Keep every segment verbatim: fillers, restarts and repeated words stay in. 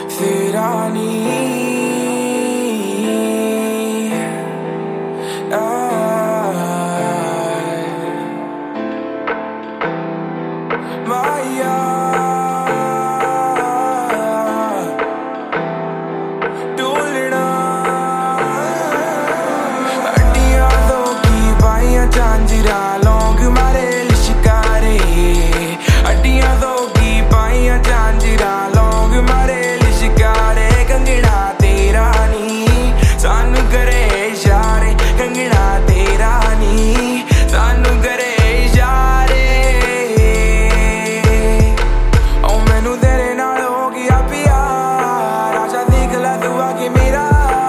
तेरा नी माया टूलना हड्डियां दो की बाइयां झांझरा लौंग मारे लिशकारे हड्डियां दो की बाइयां झांझरा लौंग मारे लिशकारे कंगना तेरा नी सानू करे इशारे कंगना तेरा नी सानू करे इशारे ओ मैनू तेरे नाल हो गया प्यार आजा देख ला तू आके मेरा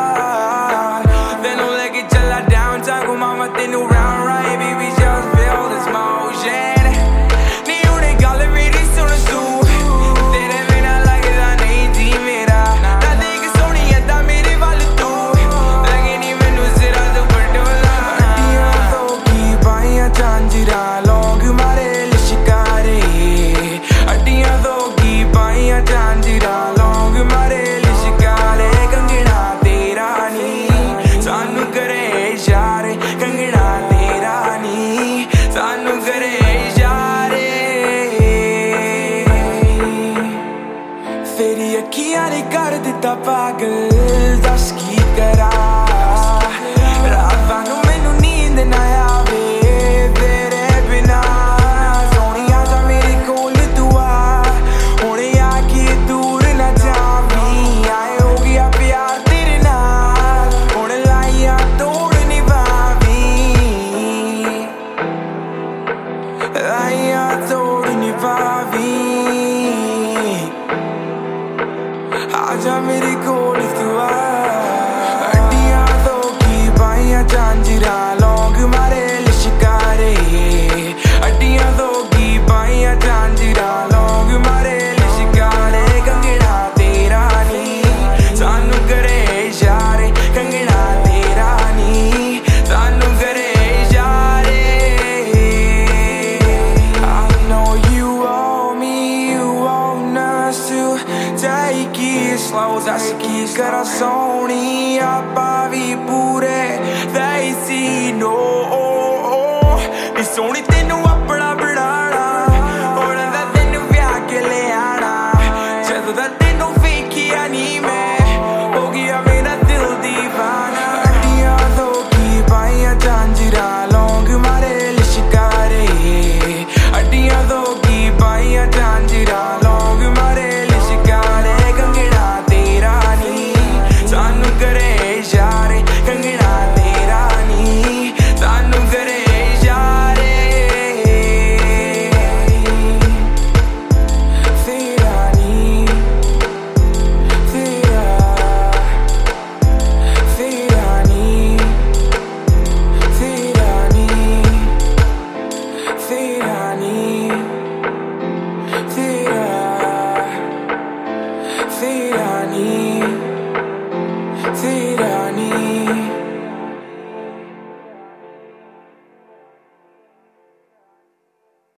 तेनू लेके चला डाउनटाउन घुमावा तेनू round right baby just feel this motion नी हुणे गल मेरी सुन तू तेरे बिना लगदा नहीं जी मेरा ना देख सोहणी अद्दा मेरे वल तू लगे नी मैनू सिरा तू पटोला हड्डियां दो की बाइयां झांझरा लौंग मारे लिशकारे हड्डियां दो की बाइयां झांझरा लौंग मारे लिशकारे कंगना तेरा नी सानू करे इशारे कंगना तेरा नी सानू करे इशारे तेरी अखियां ने कर दिता पागल दस की करा रातां नू मैनू नींद ना आवे तेरे बिना सोहणिया जा मेरे कोल तू आ हुणे आके दूर ना जावी आए हो गया प्यार तेरे नाल हुण लाइया तोड़ निभावी लाइया तोड़ निभावी आजा मेरे कोल तू आ हड्डियां दो की बाइयां झांझरा लौंग मारे लिशकारे हड्डियां दो की बाइयां झांझरा लौंग मारे लिशकारे कंगना तेरा नी सानू करे इशारे कंगना तेरा नी सानू करे इशारे I know you want me, you want us to take it slow दस की करा सोहणी आपां भी पूरे देसी नो नी सोहणी तेनू अपना बनाना हुण दा तेनू ब्याह के ले आना जदों दा तेनू वेखिया नी मैं हो गया मेरा दिल दीवाना हड्डियां दो की बाइयां झांझरा लौंग मारे लिशकारे हड्डियां दो की बाइयां झांझरा लौंग मारे लिशकारे कंगना तेरा नी सानू करे इशारे कंगना तेरा नी सानू करे इशारे तेरा नी तेरा तेरा नी तेरा नी तेरा नी तेरा तेरा